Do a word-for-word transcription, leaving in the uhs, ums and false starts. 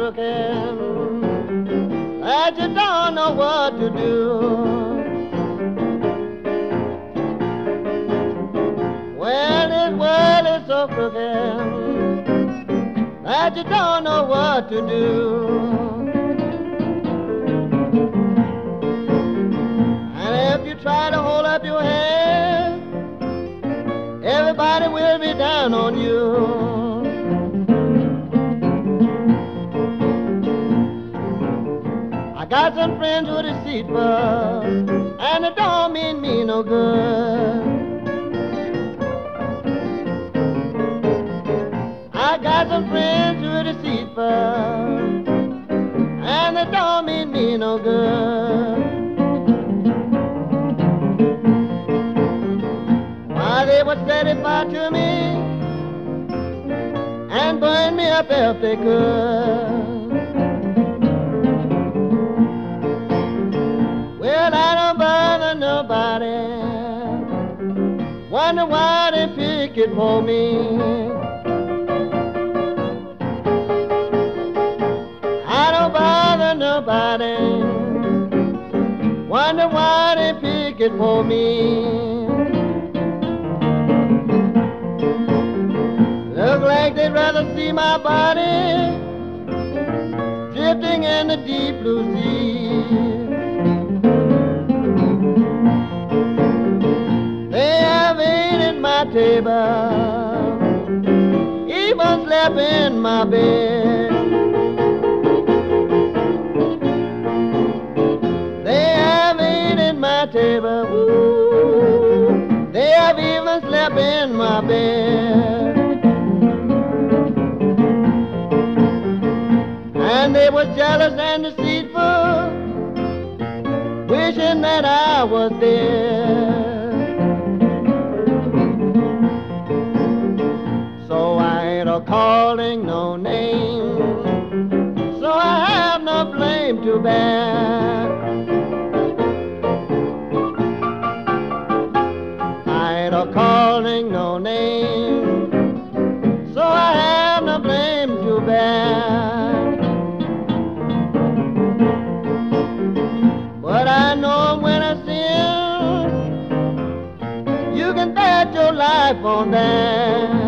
crooked that you don't know what to do. Well, this world is so crooked that you don't know what to do. And if you try to hold up your head, everybody will be down on you. I got some friends who are deceitful, and it don't mean me no good. I got some friends who are deceitful, and it don't mean me no good. Why, they would set it fire to me and burn me up if they could. Well, I don't bother nobody, wonder why they pick it for me. I don't bother nobody, wonder why they pick it for me. Look like they'd rather see my body drifting in the deep blue sea. They have ate at my table, even slept in my bed. They have ate at my table, ooh, they have even slept in my bed. And they were jealous and deceitful, wishing that I was there. So I ain't a calling no name, so I have no blame to bear. I ain't a calling no name, so I have no blame to bear. But I know when I sin, you can bet your life on that.